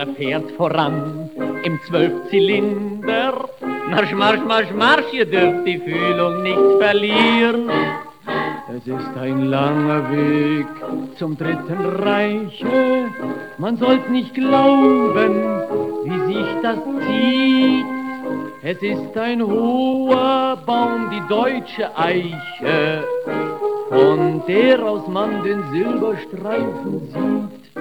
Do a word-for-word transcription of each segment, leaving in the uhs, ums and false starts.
Er fährt voran im Zwölfzylinder. Marsch, Marsch, Marsch, Marsch, ihr dürft die Fühlung nicht verlieren. Es ist ein langer Weg zum Dritten Reiche. Man sollte nicht glauben, wie sich das zieht. Es ist ein hoher Baum, die deutsche Eiche, von der aus man den Silberstreifen sieht.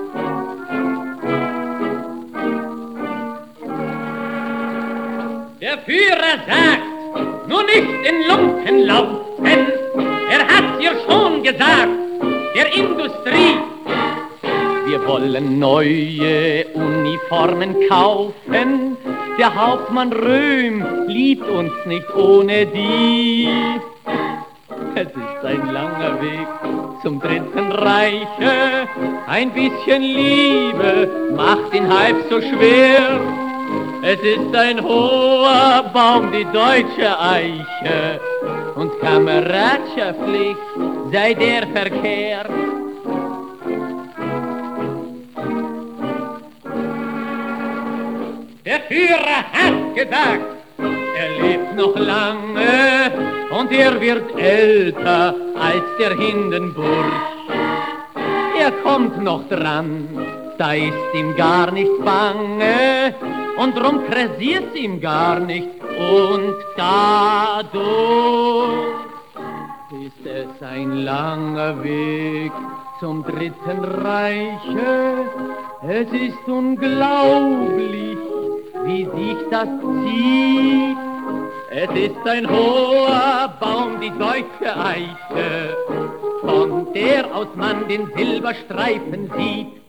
Der Führer sagt, nur nicht in Lumpen laufen. Er hat's ihr schon gesagt, der Industrie. Wir wollen neue Uniformen kaufen. Der Hauptmann Röhm liebt uns nicht ohne die. Es ist ein langer Weg zum Dritten Reiche. Ein bisschen Liebe macht ihn halb so schwer. Es ist ein hoher Baum, die deutsche Eiche, und kameradschaftlich sei der Verkehr. Der Führer hat gesagt, er lebt noch lange und er wird älter als der Hindenburg. Er kommt noch dran, da ist ihm gar nicht bange und drum pressiert's ihm gar nicht und dadurch ist es ein langer Weg zum Dritten Reiche. Es ist unglaublich, wie sich das zieht. Es ist ein hoher Baum, die deutsche Eiche, von der aus man den Silberstreifen sieht.